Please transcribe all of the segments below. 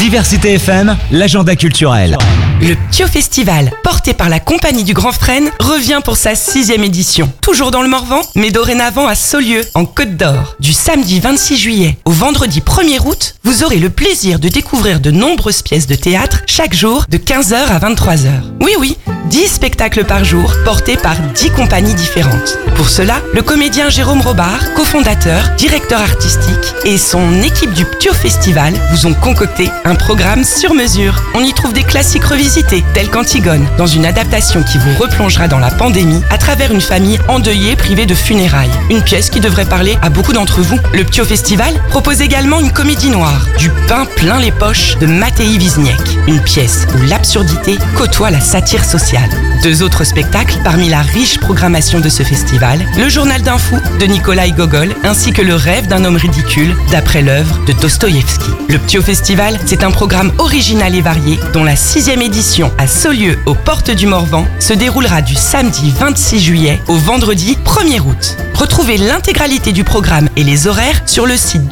Diversité FM, l'agenda culturel. Le Ptio Festival, porté par la Compagnie du Grand Frêne, revient pour sa 6e édition. Toujours dans le Morvan, mais dorénavant à Saulieu, en Côte d'Or. Du samedi 26 juillet au vendredi 1er août, vous aurez le plaisir de découvrir de nombreuses pièces de théâtre chaque jour de 15h à 23h. Oui, 10 spectacles par jour, portés par 10 compagnies différentes. Pour cela, le comédien Jérôme Robart, cofondateur, directeur artistique, et son équipe du Ptio Festival vous ont concocté un programme sur mesure. On y trouve des classiques revisités, tels qu'Antigone, dans une adaptation qui vous replongera dans la pandémie à travers une famille endeuillée privée de funérailles. Une pièce qui devrait parler à beaucoup d'entre vous. Le Ptio Festival propose également une comédie noire, Du pain plein les poches de Mattei Wisniewski. Une pièce où l'absurdité côtoie la satire sociale. 2 autres spectacles parmi la riche programmation de ce festival, Le journal d'un fou de Nikolaï Gogol, ainsi que Le rêve d'un homme ridicule d'après l'œuvre de Dostoïevski. Le Ptio Festival, c'est un programme original et varié dont la 6e édition à Saulieu, aux portes du Morvan, se déroulera du samedi 26 juillet au vendredi 1er août. Retrouvez l'intégralité du programme et les horaires sur le site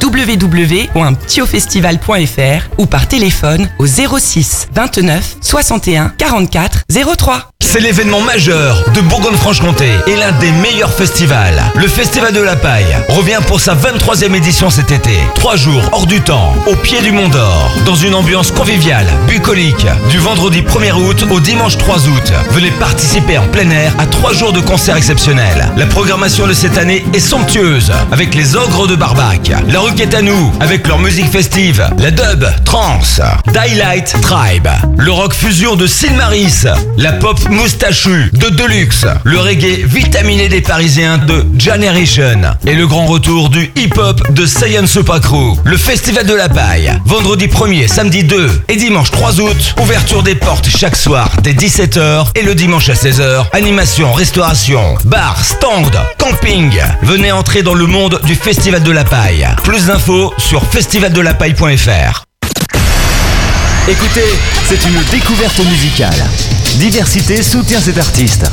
www.ptiofestival.fr ou par téléphone au 06 29 61 44 03. C'est l'événement majeur de Bourgogne-Franche-Comté et l'un des meilleurs festivals. Le Festival de la Paille revient pour sa 23e édition cet été. 3 jours hors du temps, au pied du Mont d'Or, dans une ambiance conviviale, bucolique, du vendredi 1er août au dimanche 3 août. Venez participer en plein air à 3 jours de concerts exceptionnels. La programmation de cette année est somptueuse, avec les Ogres de Barbac, La Rue est à nous, avec leur musique festive, la dub, trance, Daylight Tribe, le rock fusion de Silmaris, la pop moustachu de Deluxe, le reggae vitaminé des Parisiens de Generation et le grand retour du hip-hop de Saiyan Super Crew. Le Festival de la Paille, vendredi 1er, samedi 2 et dimanche 3 août, ouverture des portes chaque soir dès 17h et le dimanche à 16h, animation, restauration, bar, stand, camping. Venez entrer dans le monde du Festival de la Paille. Plus d'infos sur festivaldelapaille.fr. Écoutez, c'est une découverte musicale. Diversité soutient cet artiste.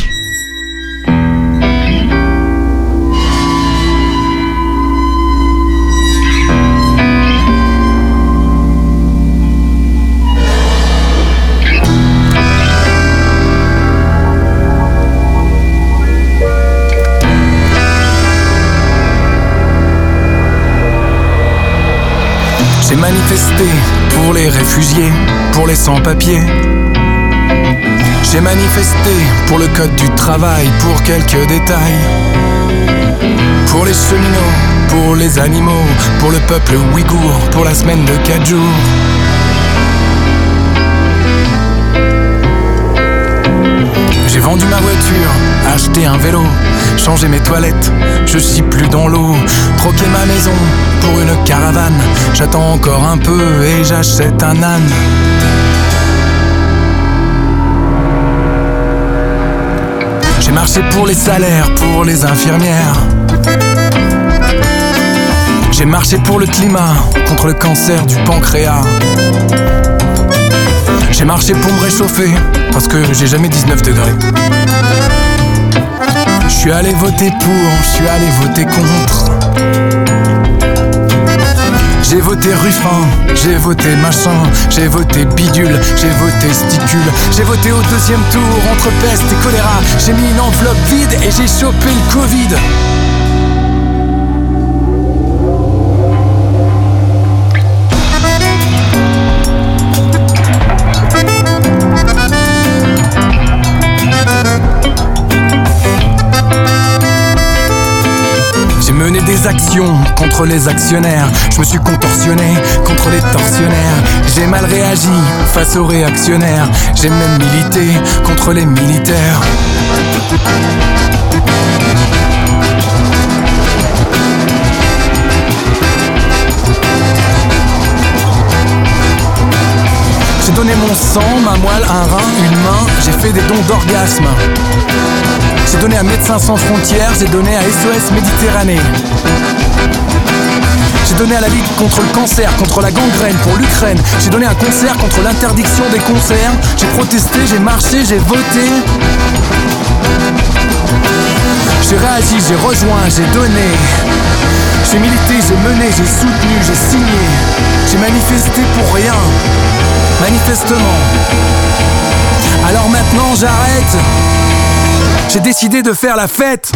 J'ai manifesté pour les réfugiés, pour les sans-papiers. J'ai manifesté pour le code du travail, pour quelques détails. Pour les cheminots, pour les animaux, pour le peuple ouïghour, pour la semaine de 4 jours. J'ai vendu ma voiture, acheté un vélo, changé mes toilettes, je chie plus dans l'eau. Troqué ma maison pour une caravane, j'attends encore un peu et j'achète un âne. J'ai marché pour les salaires, pour les infirmières. J'ai marché pour le climat, contre le cancer du pancréas. J'ai marché pour me réchauffer, parce que j'ai jamais 19 degrés. Je suis allé voter pour, je suis allé voter contre. J'ai voté Ruffin, j'ai voté machin, j'ai voté bidule, j'ai voté sticule. J'ai voté au 2e tour entre peste et choléra. J'ai mis une enveloppe vide et j'ai chopé le Covid. Mener des actions contre les actionnaires. Je me suis contorsionné contre les tortionnaires. J'ai mal réagi face aux réactionnaires. J'ai même milité contre les militaires. J'ai donné mon sang, ma moelle, un rein, une main. J'ai fait des dons d'orgasme. J'ai donné à Médecins sans frontières, j'ai donné à SOS Méditerranée. J'ai donné à la Ligue contre le cancer, contre la gangrène, pour l'Ukraine. J'ai donné un concert contre l'interdiction des concerts. J'ai protesté, j'ai marché, j'ai voté. J'ai réagi, j'ai rejoint, j'ai donné. J'ai milité, j'ai mené, j'ai soutenu, j'ai signé. J'ai manifesté pour rien. manifestement. Alors maintenant j'arrête. J'ai décidé de faire la fête.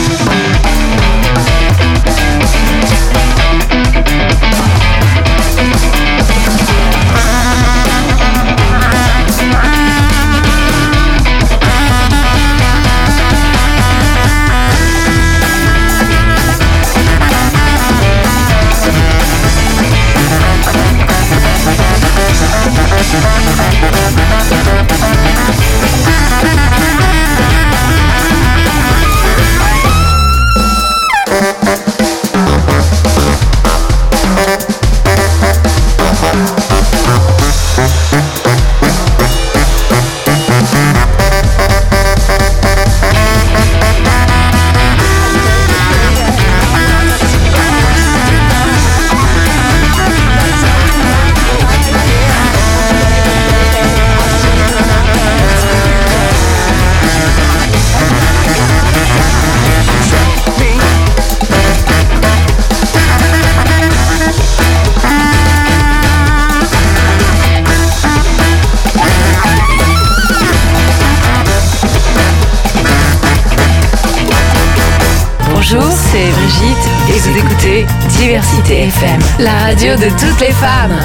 Bonjour, c'est Brigitte et vous écoutez Diversité FM, la radio de toutes les femmes.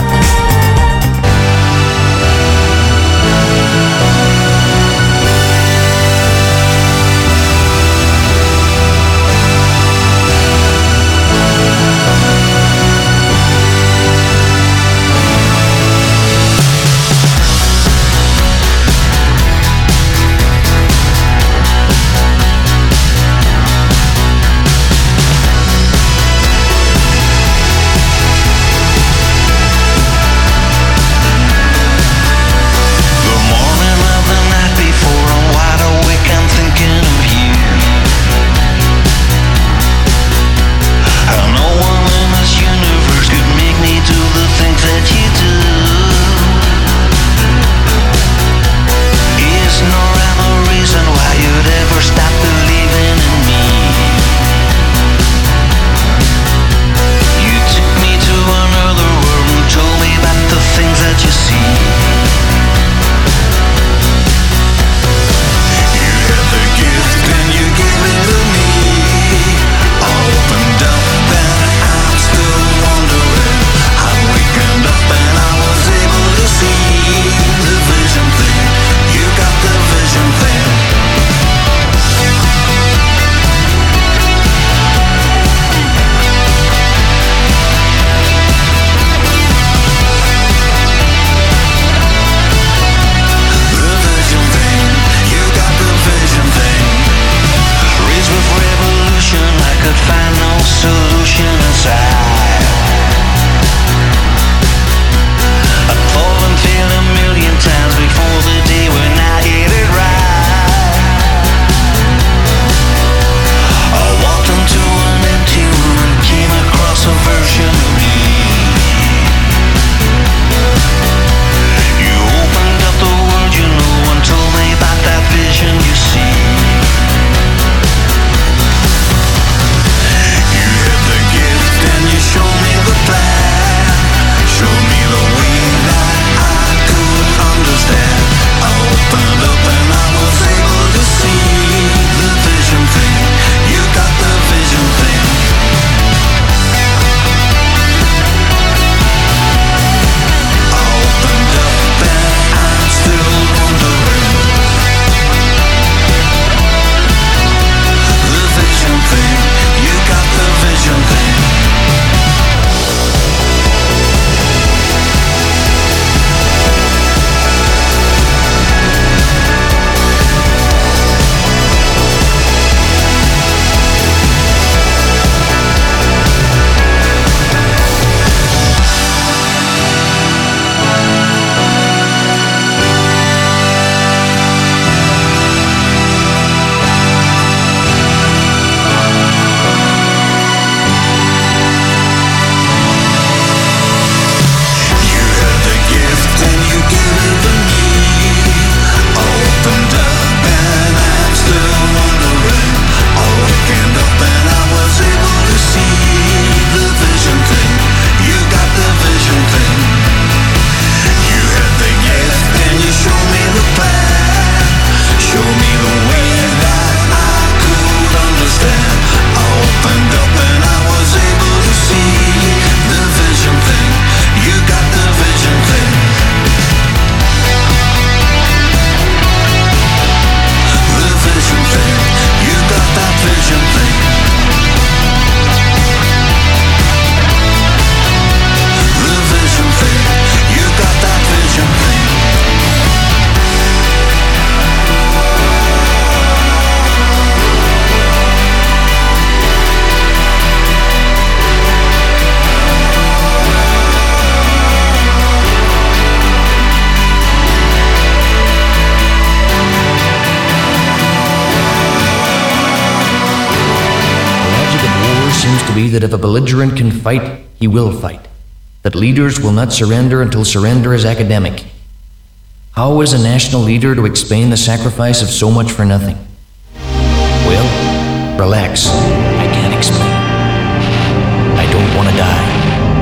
be that if a belligerent can fight, he will fight. That leaders will not surrender until surrender is academic. How is a national leader to explain the sacrifice of so much for nothing? Well, relax. I can't explain. I don't want to die.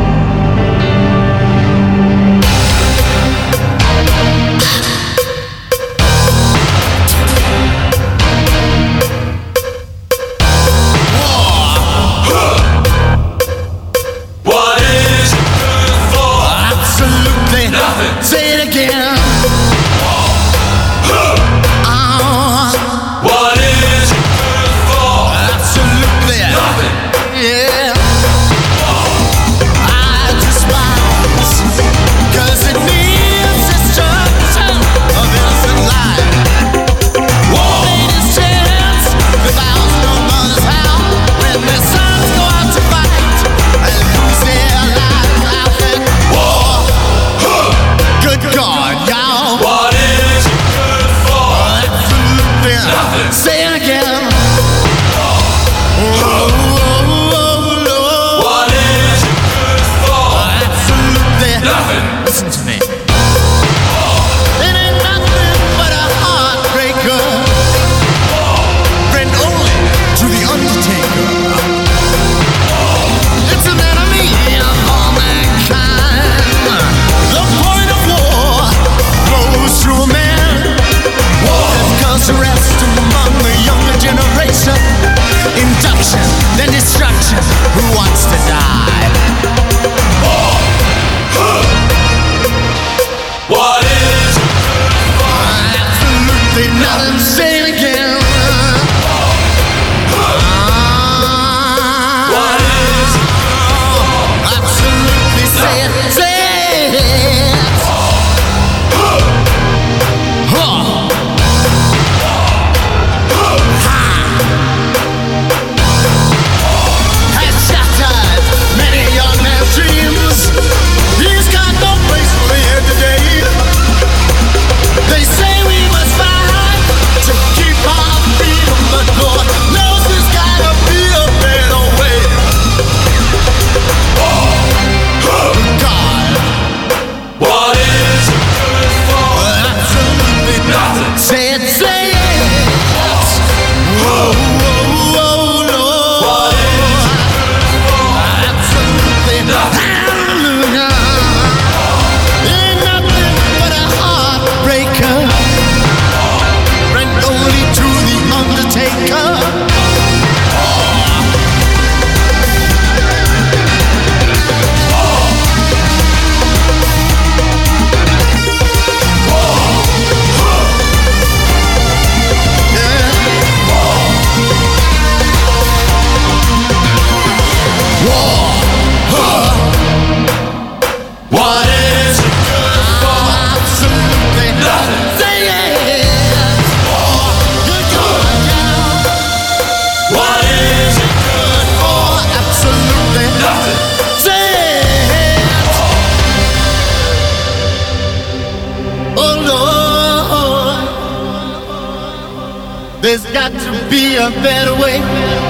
There's got to be a better way.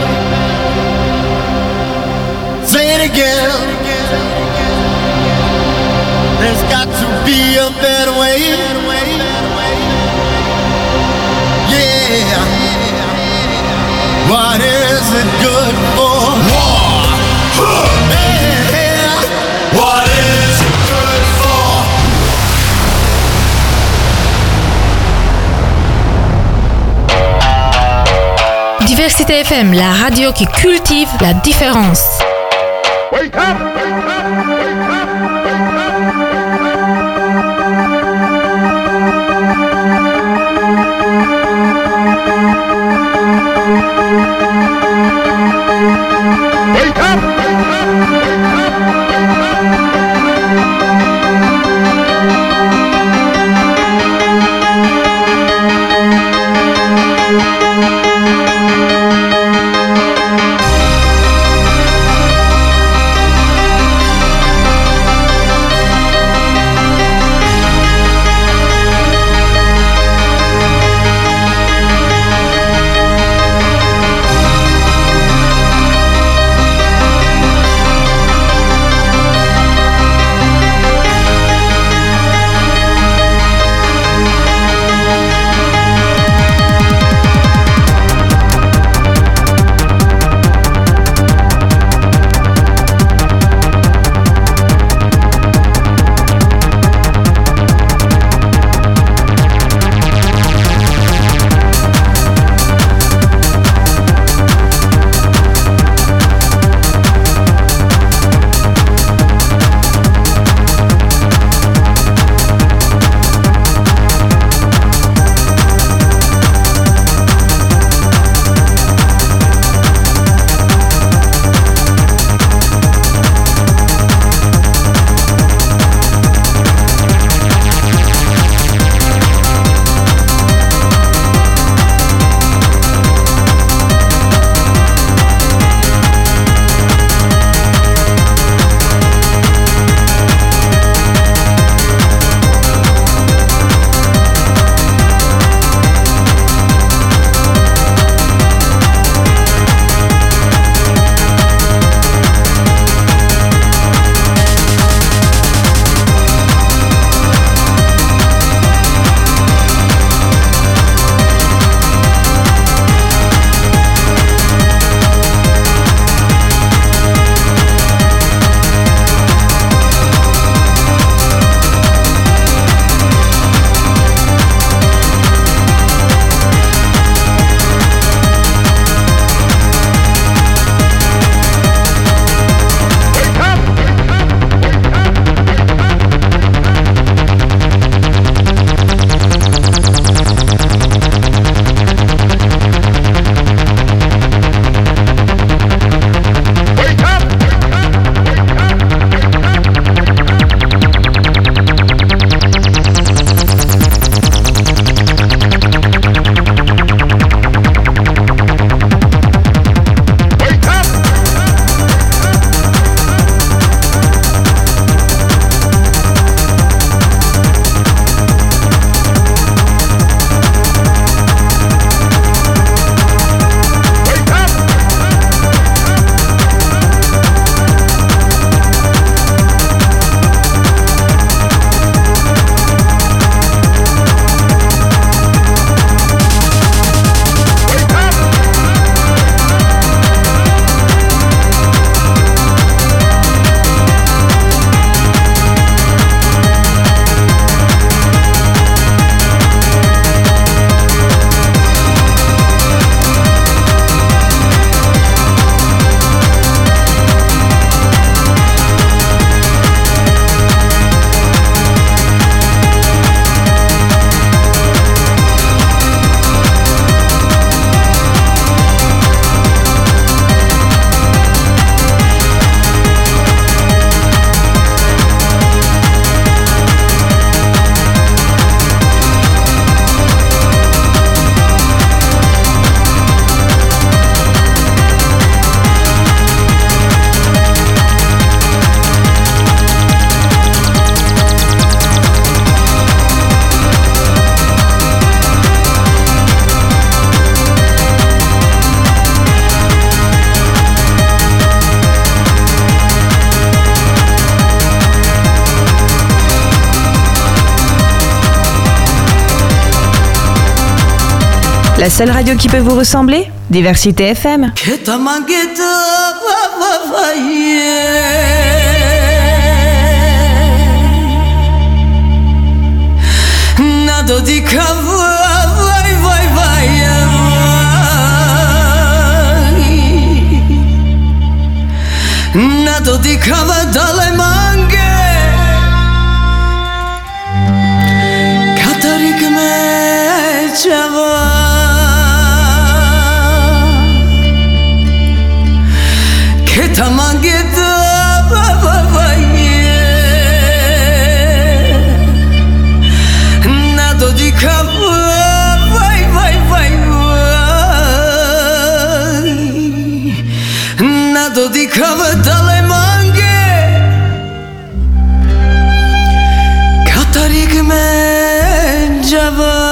Say it again. There's got to be a better way. Yeah. What is it good for? War. Yeah. What is it good for? Diversité FM, la radio qui cultive la différence. Wake up! Wake up! Wake up! Wake up! La seule radio qui peut vous ressembler? Diversité FM. Nado di Nado di cava dalle manghe Katarik me chava Che tamangeta Nado di cava Nado di cava dalle manghe Katarik me java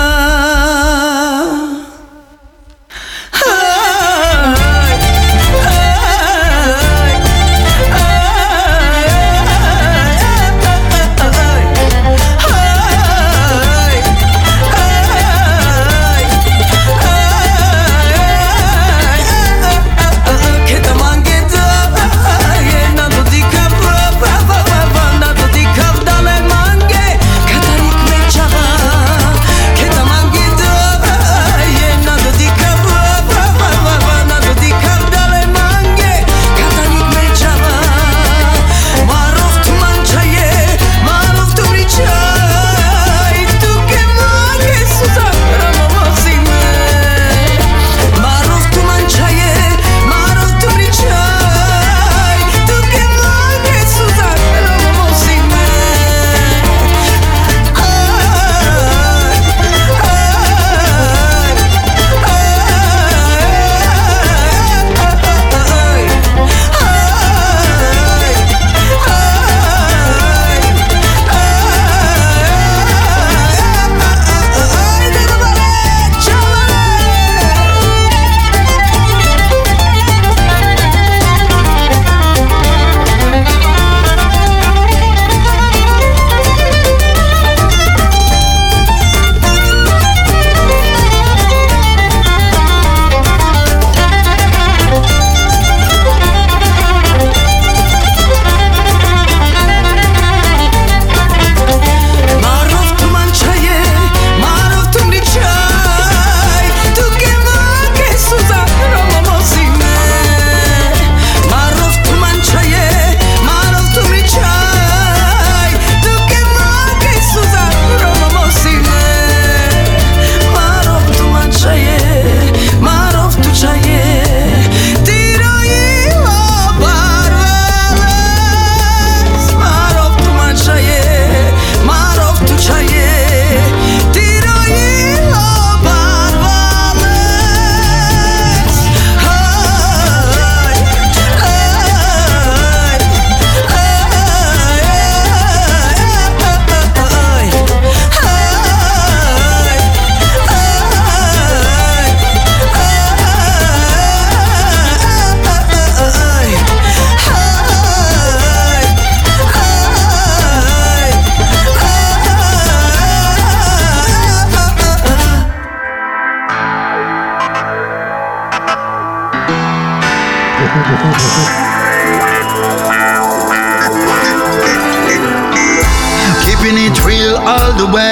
Keeping it real all the way.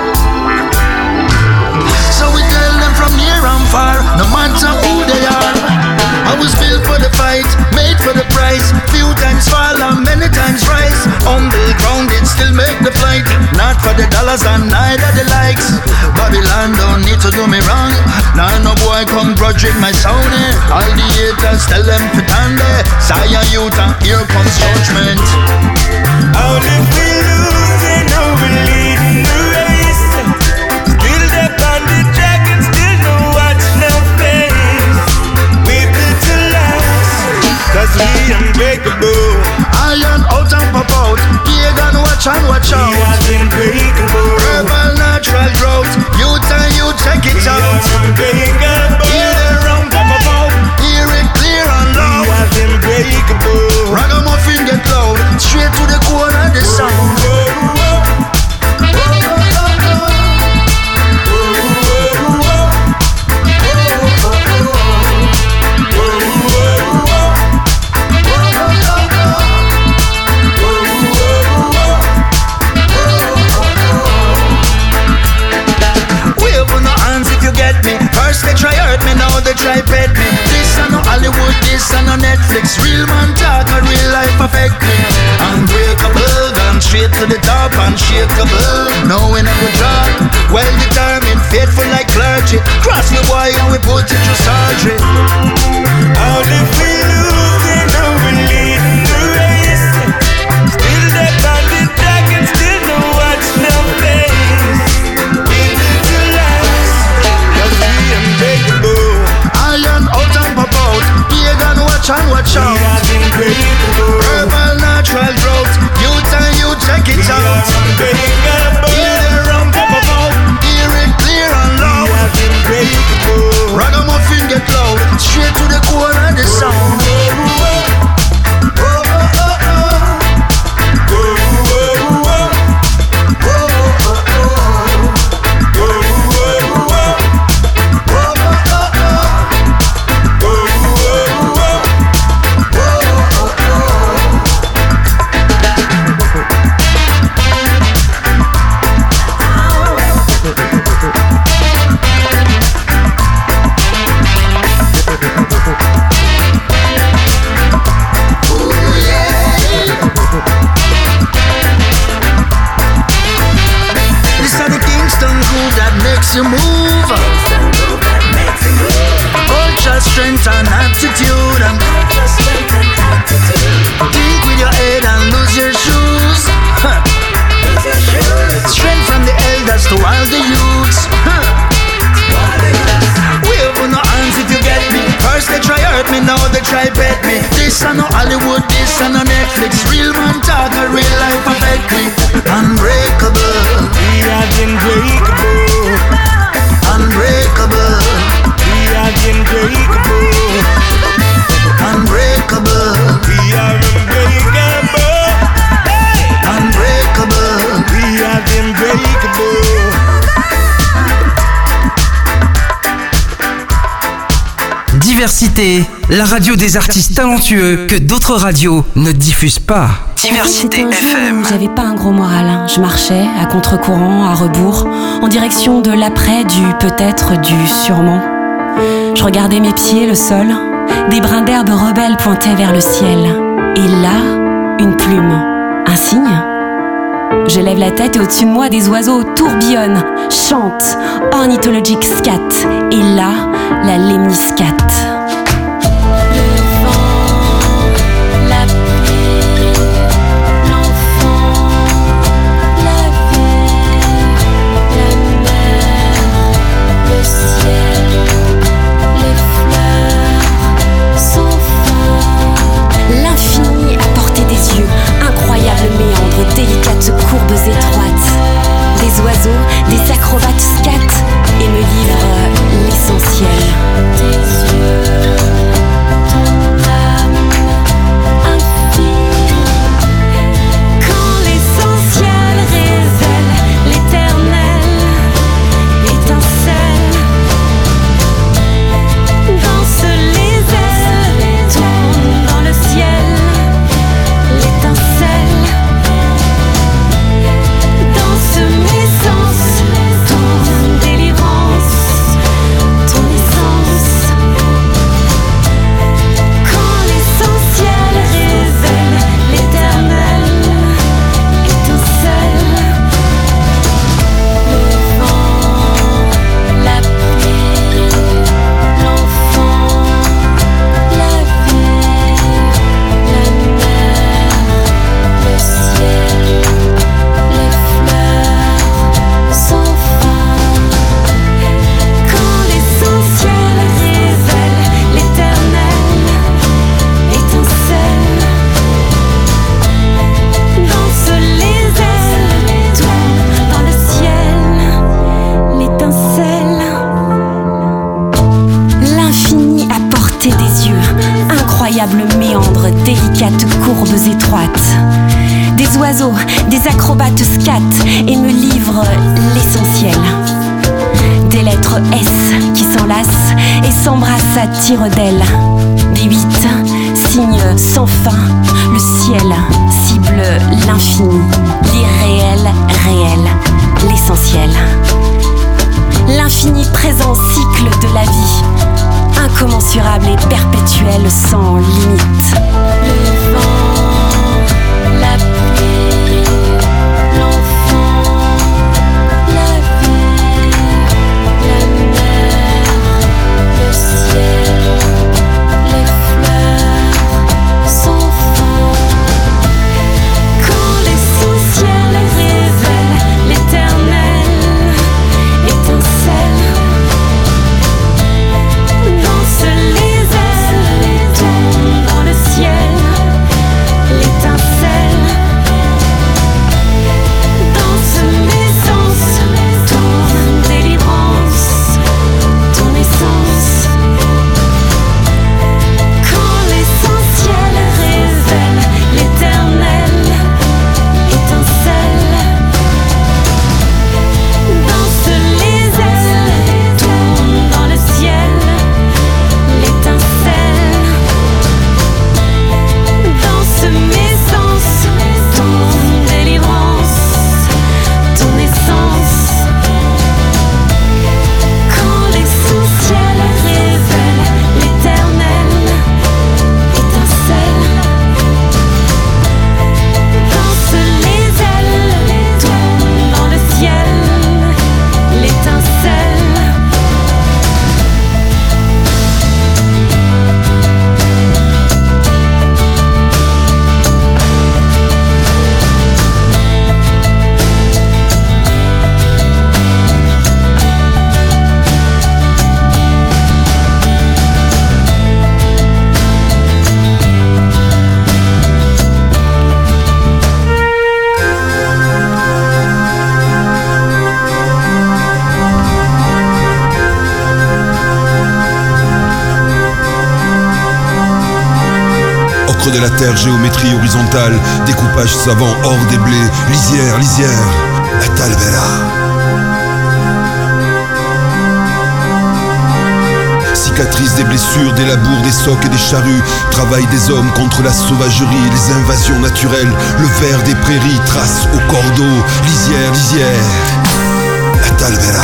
So we tell them from near and far, no matter who they are. I was built for the fight, made for the price. Few times fall and many times rise. Humble, grounded, still make the flight. Not for the dollars and neither the likes. Babylon don't need to do me wrong. Now no boy come grudge with my sound. All the haters tell them to stand there. Zion youth and here comes judgment. All if we lose and no we lead in the race. Still the bandit dragon, still no watch no face. We built to last, cause we unbreakable. Iron out and pop out. Pagan watch and watch out. We are unbreakable. Herbal natural drought. Youth and you check it out. We are unbreakable. Hear the rum pop out. Hear it clear and loud. We are unbreakable. Ragamuffin get loud. Straight to the core of the sound. Netflix. Real man talk, a real life affect me. Unbreakable, gone straight to the top, unshakable. Knowing I would drop, well determined, faithful like clergy. Cross the wire and we put it through surgery. How if we lose, they know we lead the race. Still they on the track and still no watch no face. We live to last, cause we unbreakable. Iron out and pop out, pagan watch and watch out. We are unbreakable. Herbal natural drought, youth and you check it We out. are unbreakable. Hear the rum pop out, hear it clear and We loud. are unbreakable. Ragamuffin get loud, straight to the core of the sound. You move, ultra strength and aptitude. Think with your head and lose your shoes. Strength from the elders to all the youths. Wave on no hands if you get me. First they try hurt me, now they try bet me. This and no Hollywood, this and no Netflix. Real man talk, a real life affect me. Unbreakable. We are unbreakable. Unbreakable. We are unbreakable. Unbreakable. We are unbreakable. Unbreakable. We are unbreakable. Diversité, la radio des artistes talentueux que d'autres radios ne diffusent pas. Diversité FM. J'avais pas un gros moral, hein. Je marchais à contre-courant, à rebours, en direction de l'après, du peut-être, du sûrement. Je regardais mes pieds, le sol, des brins d'herbe rebelles pointaient vers le ciel. Et là, une plume, un signe. Je lève la tête et au-dessus de moi, des oiseaux tourbillonnent, chantent, ornithologique scat. Et là, la lemniscate. Délicates courbes étroites, des oiseaux, des acrobates scat et me livrent l'essentiel. Tes yeux, ton âme infinie. Quand l'essentiel révèle l'éternel, étincelle, danse les ailes, tourne dans le ciel, l'étincelle. Mes sens, ton délivrance, ton essence. Quand l'essentiel révèle l'éternel, étincelle. Le vent, la pluie, l'enfant, la vie, la mer, le ciel, les fleurs. Sans fin, quand l'essentiel révèle l'éternel, étincelle, danse les ailes, tourne dans le ciel, l'étincelle. L'infini à portée des yeux, incroyable méandre, délicates courbes étroites. Des oiseaux, des acrobates scat et me livrent l'essentiel. Des lettres S qui s'enlacent et s'embrassent à tire-d'aile. Des 8 signes sans fin, le ciel cible l'infini, l'irréel réel, l'essentiel. L'infini présent cycle de la vie, incommensurable. inébranlable et perpétuelle sans limite. Le vent, la pluie, l'enfant, la vie, la mer, le ciel, les fleurs, sans fin. Quand l'essentiel révèle l'éternel étincelle, danse les ailes, tombe dans le ciel, l'étincelle, danse mes sens, ton délivrance, ton essence. Quand l'essentiel révèle l'éternel étincelle, danse les ailes, tombe dans le ciel, l'étincelle, danse mes sens, ton délivrance, ton essence. Quand l'essentiel révèle l'éternel étincelle, danse les ailes, tombe dans le ciel, l'étincelle. Ocre de la terre, géométrie horizontale, découpage savant hors des blés, lisière, lisière, la talbella. Cicatrice des blessures, des labours, des socs et des charrues, travail des hommes contre la sauvagerie, les invasions naturelles, le ver des prairies, trace au cordeau, lisière, lisière, la talbella.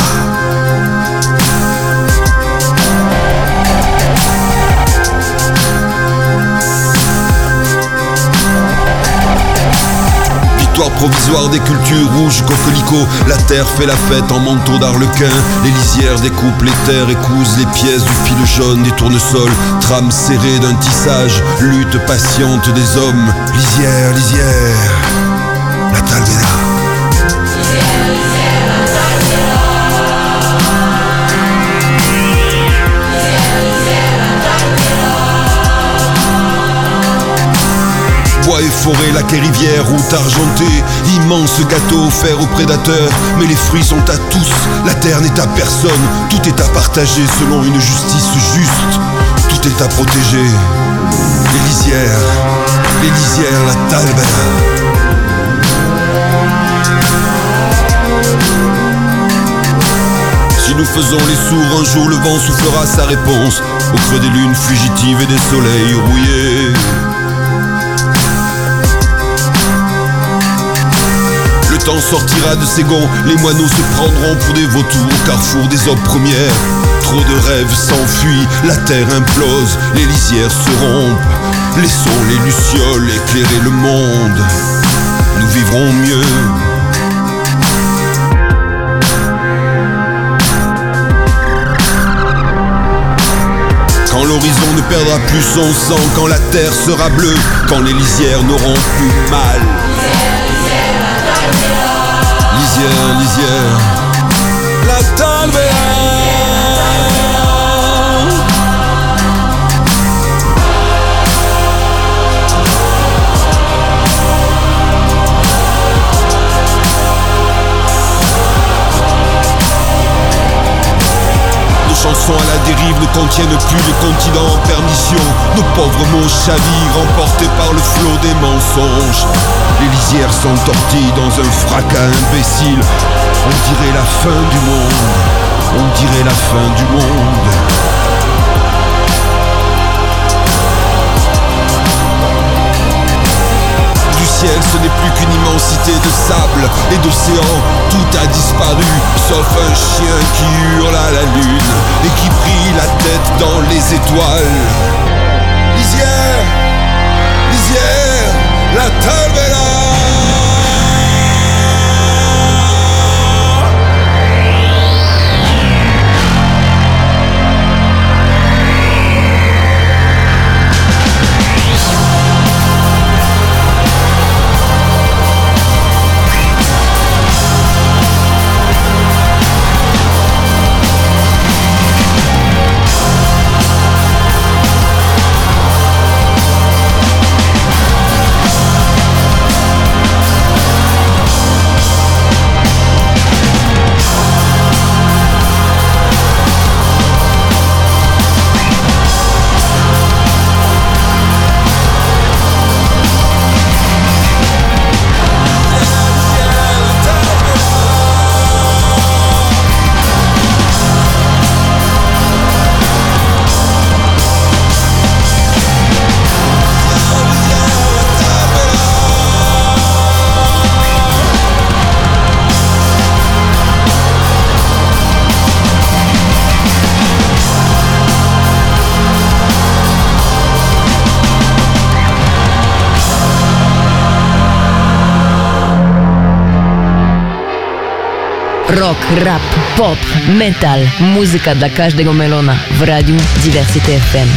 Victoire provisoire des cultures rouges, coquelicots, la terre fait la fête en manteau d'arlequin. Les lisières découpent les terres et cousent les pièces du fil jaune des tournesols. Trame serrée d'un tissage, lutte patiente des hommes. Lisière, lisière, la talbella. Bois et forêt, lacs et rivières, route argentée, immense gâteau offert aux prédateurs. Mais les fruits sont à tous, la terre n'est à personne. Tout est à partager selon une justice juste. Tout est à protéger. Les lisières, la talbella. Si nous faisons les sourds, un jour le vent soufflera sa réponse. Au creux des lunes fugitives et des soleils rouillés. Le temps sortira de ses gonds, les moineaux se prendront pour des vautours au carrefour des hommes premières. Trop de rêves s'enfuient, la terre implose, les lisières se rompent. Laissons les lucioles éclairer le monde, nous vivrons mieux. Quand l'horizon ne perdra plus son sang, quand la terre sera bleue, quand les lisières n'auront plus mal. Lisière, lisière, la talbella. Nos chansons à la dérive ne contiennent plus les continents en permission. Nos pauvres mots chavirent, emportés par le flot des mensonges. Les lisières s'entortillent dans un fracas imbécile. On dirait la fin du monde, on dirait la fin du monde. Du ciel, ce n'est plus qu'une immensité de sable et d'océan. Tout a disparu, sauf un chien qui hurle à la lune et qui brille la tête dans les étoiles. Lisière, lisière, la table est là. Rock, rap, pop, metal, muzyka dla każdego melona w Radiu Diversity FM.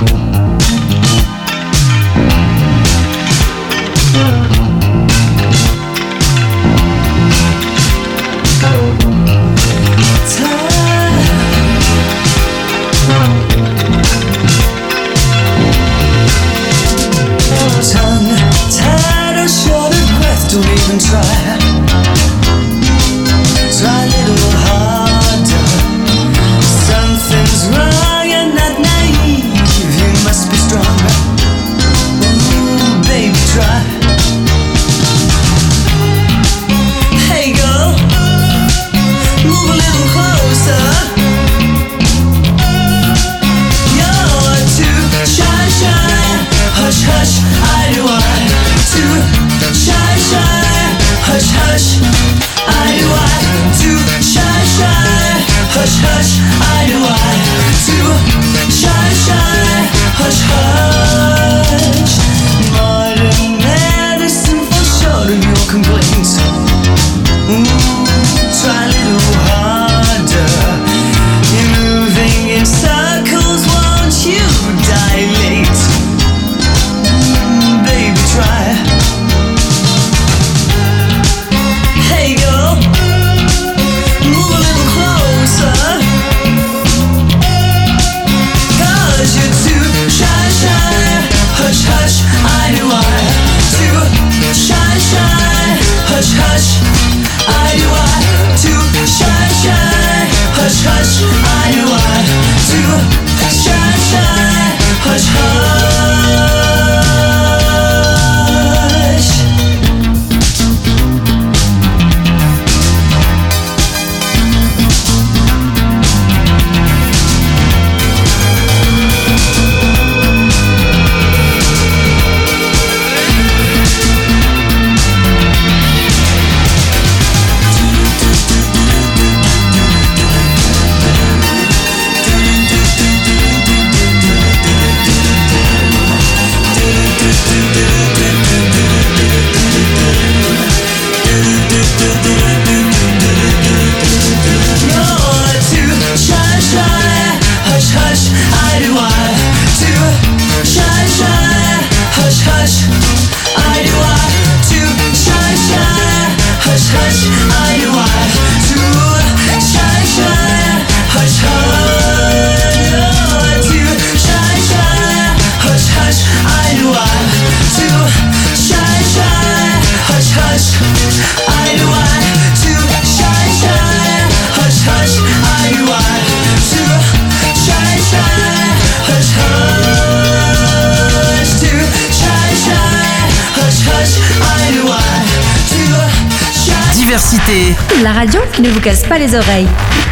La radio qui ne vous casse pas les oreilles.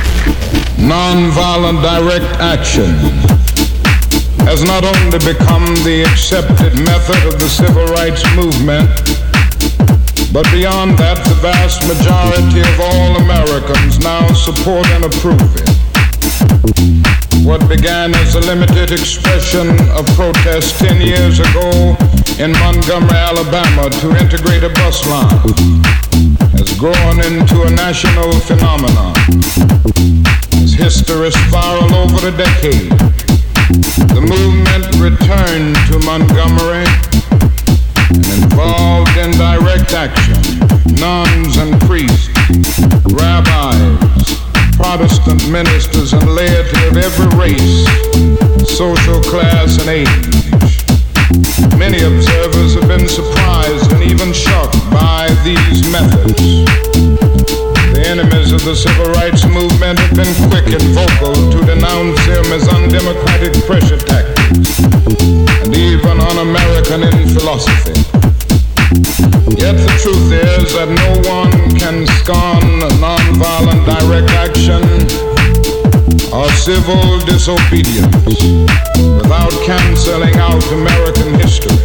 Non-violent direct action has not only become the accepted method of the civil rights movement, but beyond that, the vast majority of all Americans now support and approve it. What began as a limited expression of protest 10 years ago in Montgomery, Alabama to integrate a bus line has grown into a national phenomenon. As history spiraled over the decade, the movement returned to Montgomery and involved in direct action nuns and priests, rabbis, Protestant ministers and laity of every race, social class and age. Many observers have been surprised and even shocked by these methods. The enemies of the civil rights movement have been quick and vocal to denounce them as undemocratic pressure tactics and even un-American in philosophy. Yet the truth is that no one can scorn nonviolent direct action or civil disobedience without canceling out American history.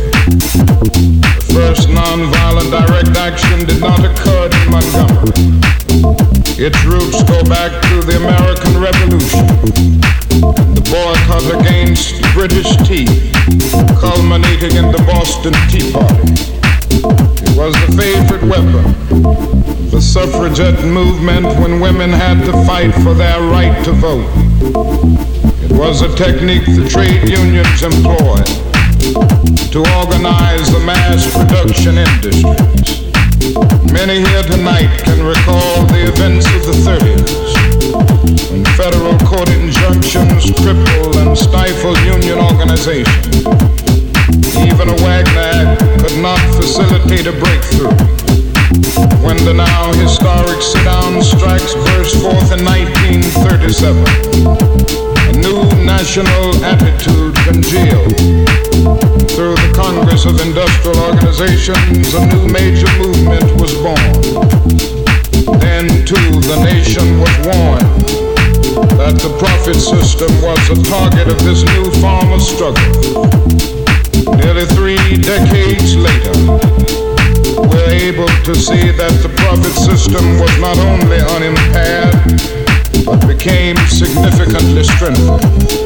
The first nonviolent direct action did not occur in Montgomery. Its roots go back to the American Revolution, the boycott against British tea, culminating in the Boston Tea Party. It was the favorite weapon of the suffragette movement when women had to fight for their right to vote. It was a technique the trade unions employed to organize the mass production industries. Many here tonight can recall the events of the 30s, when federal court injunctions crippled and stifled union organization. Even a Wagner Act could not facilitate a breakthrough. When the now historic sit-down strikes burst forth in 1937, a new national attitude congealed. Through the Congress of Industrial Organizations, a new major movement was born. Then, too, the nation was warned that the profit system was a target of this new form of struggle. Nearly 3 decades later, we're able to see that the profit system was not only unimpaired, but became significantly strengthened.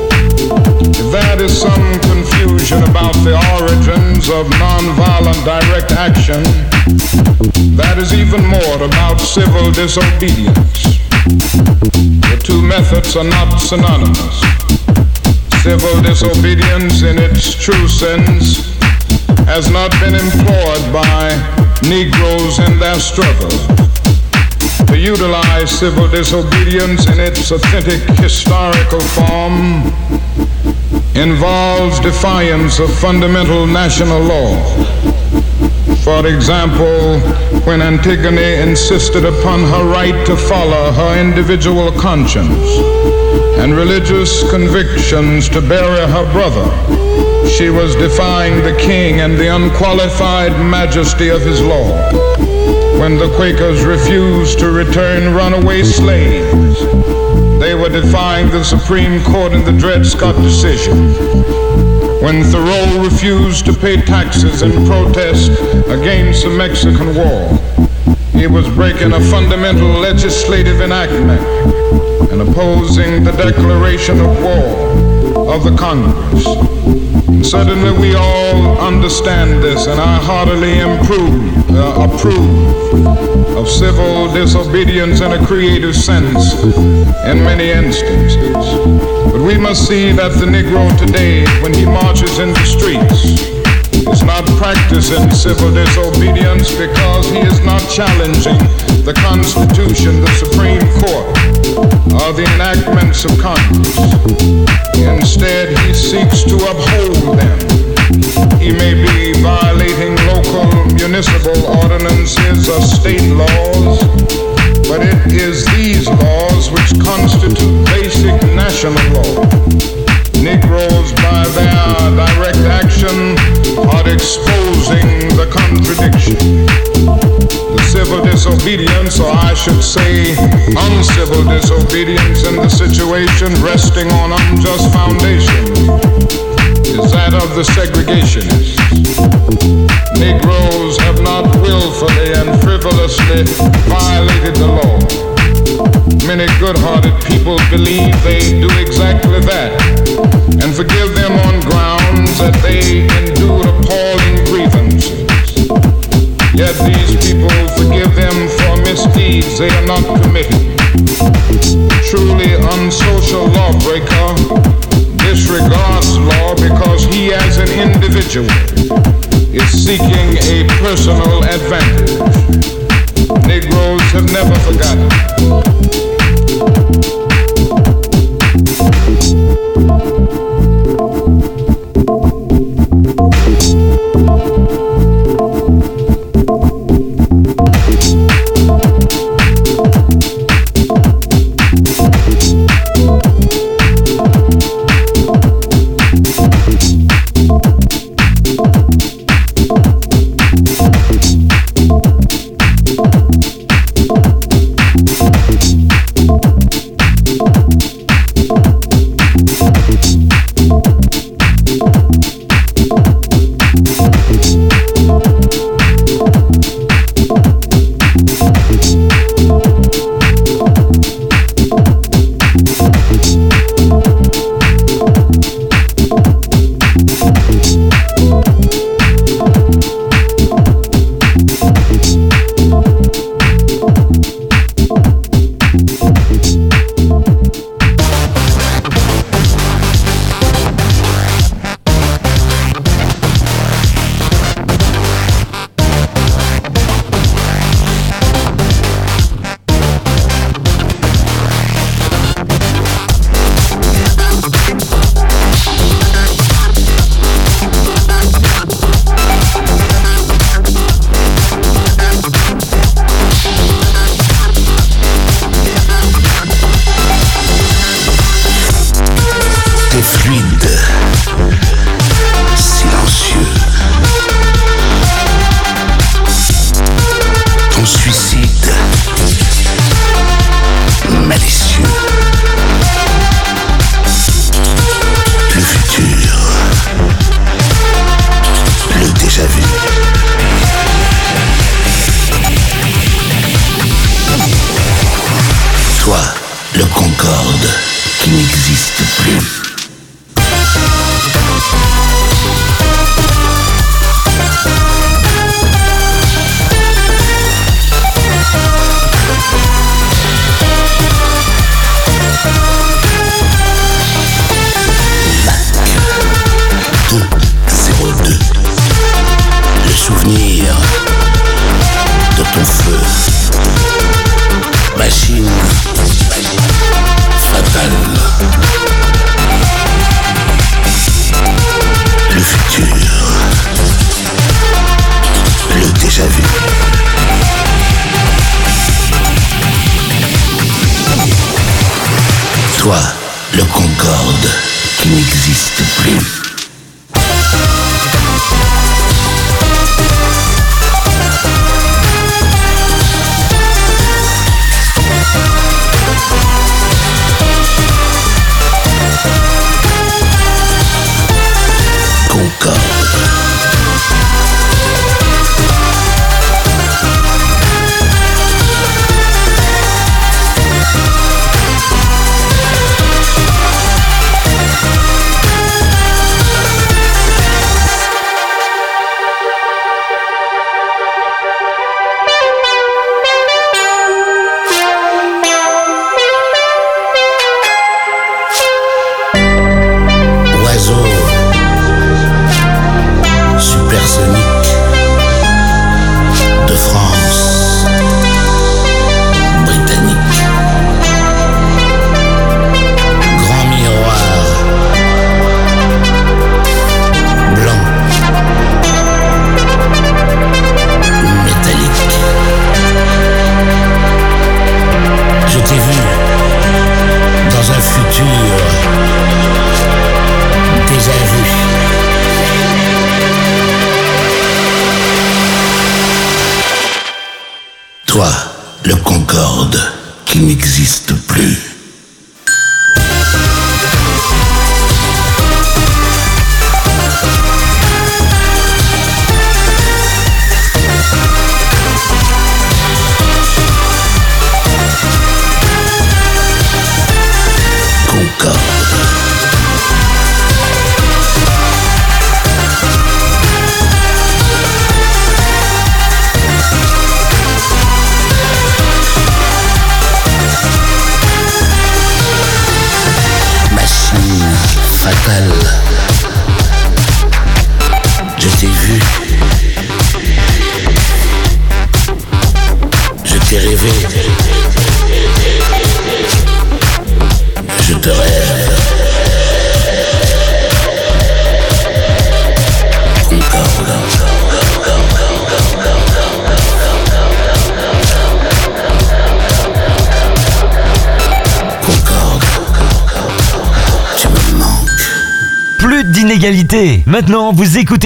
If that is some confusion about the origins of nonviolent direct action, that is even more about civil disobedience. The two methods are not synonymous. Civil disobedience in its true sense has not been employed by Negroes in their struggle. To utilize civil disobedience in its authentic historical form involves defiance of fundamental national law. For example, when Antigone insisted upon her right to follow her individual conscience and religious convictions to bury her brother, she was defying the king and the unqualified majesty of his law. When the Quakers refused to return runaway slaves, they were defying the Supreme Court in the Dred Scott decision. When Thoreau refused to pay taxes in protest against the Mexican War, he was breaking a fundamental legislative enactment and opposing the declaration of war of the Congress. And certainly we all understand this, and I heartily approve of civil disobedience in a creative sense in many instances. But we must see that the Negro today, when he marches in the streets, is not practicing civil disobedience because he is not challenging the Constitution, the Supreme Court, or the enactments of Congress. Instead, he seeks to uphold them. He may be violating local municipal ordinances or state laws, but it is these laws which constitute basic national law. Negroes, by their direct action, are exposing the contradiction. The civil disobedience, or I should say uncivil disobedience in the situation resting on unjust foundations, is that of the segregationists. Negroes have not willfully and frivolously violated the law. Many good-hearted people believe they do exactly that and forgive them on grounds that they endured appalling grievances. Yet these people forgive them for misdeeds they are not committing. A truly unsocial lawbreaker disregards law because he as an individual is seeking a personal advantage. Negroes have never forgotten. Toi, le Concorde, qui n'existe plus. Concorde. Supersonique de France, britannique, grand miroir, blanc, métallique. Je t'ai vu dans un futur déjà vu. Toi, le Concorde, qui n'existe plus. Concorde. Fatale. Je t'ai vu. Je t'ai rêvé. Je te rêve. Concorde. Plus d'inégalité. Maintenant, vous écoutez